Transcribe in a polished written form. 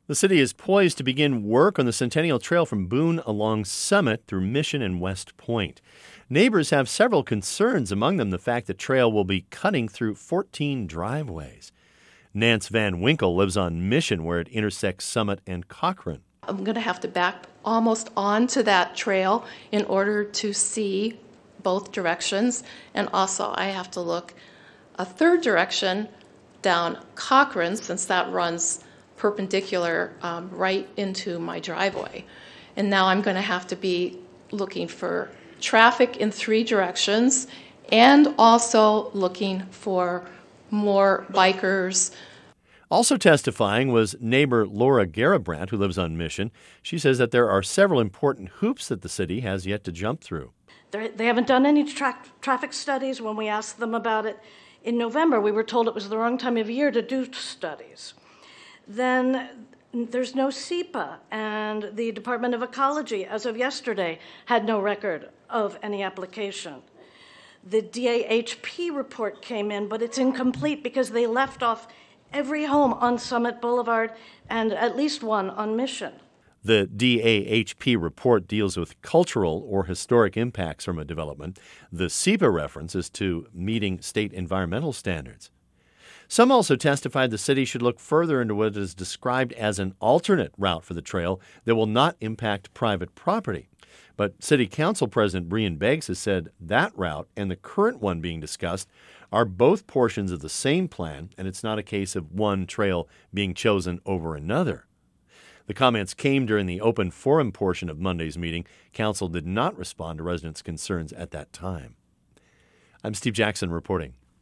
The city is poised to begin work on the Centennial Trail from Boone along Summit through Mission and West Point. Neighbors have several concerns, among them the fact the trail will be cutting through 14 driveways. Nance Van Winkle lives on Mission, where it intersects Summit and Cochrane. I'm going to have to back almost onto that trail in order to see both directions, and also I have to look a third direction down Cochrane, since that runs perpendicular right into my driveway. And now I'm going to have to be looking for traffic in three directions and also looking for more bikers. Also testifying was neighbor Laura Garabrandt, who lives on Mission. She says that there are several important hoops that the city has yet to jump through. They haven't done any traffic studies. When we asked them about it in November, we were told it was the wrong time of year to do studies. Then there's no SEPA, and the Department of Ecology, as of yesterday, had no record of any application. The DAHP report came in, but it's incomplete because they left off every home on Summit Boulevard and at least one on Mission. The DAHP report deals with cultural or historic impacts from a development. The SEPA reference is to meeting state environmental standards. Some also testified the city should look further into what is described as an alternate route for the trail that will not impact private property. But City Council President Breean Beggs has said that route and the current one being discussed are both portions of the same plan, and it's not a case of one trail being chosen over another. The comments came during the open forum portion of Monday's meeting. Council did not respond to residents' concerns at that time. I'm Steve Jackson reporting.